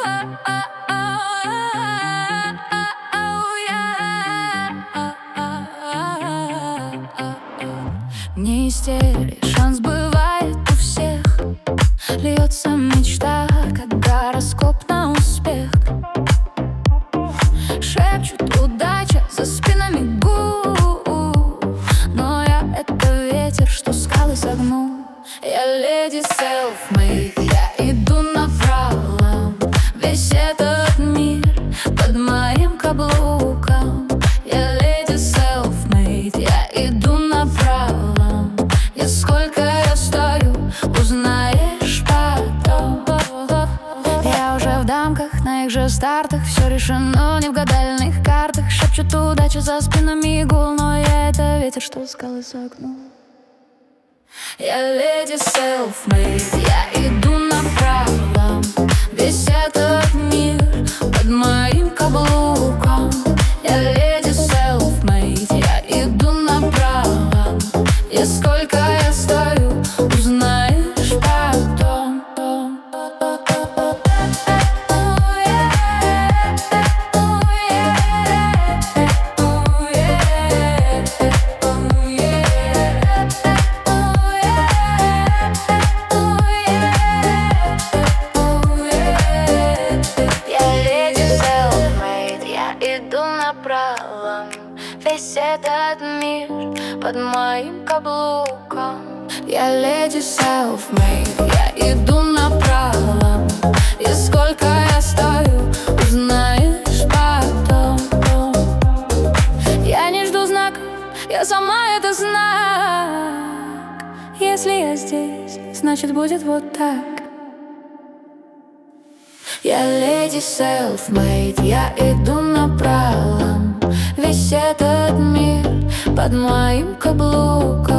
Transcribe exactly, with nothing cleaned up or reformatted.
Не истерия, шанс бывает у всех. Льется мечта, как гороскоп на успех. Шепчут удача за спинами гул, но я — это ветер, что скалы согнул. Я леди self-made, я иду направо. Весь этот мир под моим каблуком. Я леди self-made, я иду направо. И сколько я стою, узнаешь потом. Я уже в дамках, на их же стартах. Все решено не в гадальных картах. Шепчут удача за спинами гул, но я — это ветер, что скалы согнул. Я леди self-made, я иду направо. Весь этот мир под моим каблуком. Я леди self-made, я иду направо. И сколько я стою, узнаешь потом. Весь этот мир под моим каблуком. Я леди self-made, я иду направо. И сколько я стою, узнаешь потом. Я не жду знаков, я сама это знак. Если я здесь, значит будет вот так. Я леди self-made, я иду направо. Весь этот мир под моим каблуком.